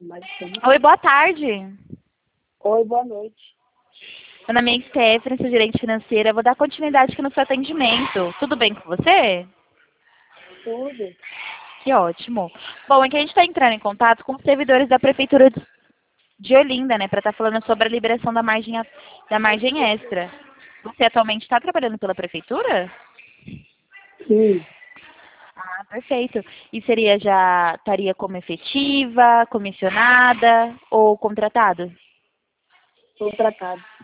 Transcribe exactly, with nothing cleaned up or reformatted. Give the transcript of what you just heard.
Maricene. Oi, boa tarde. Oi, boa noite. Meu nome é Stephanie, sou gerente financeira. Vou dar continuidade aqui no seu atendimento. Tudo bem com você? Tudo. Que ótimo. Bom, é que a gente está entrando em contato com os servidores da Prefeitura de de Olinda, né, para estar falando sobre a liberação da margem, a- da margem extra. Você atualmente está trabalhando pela Prefeitura? Sim, Ah, perfeito. E seria já, estaria como efetiva, comissionada ou contratado? contratado.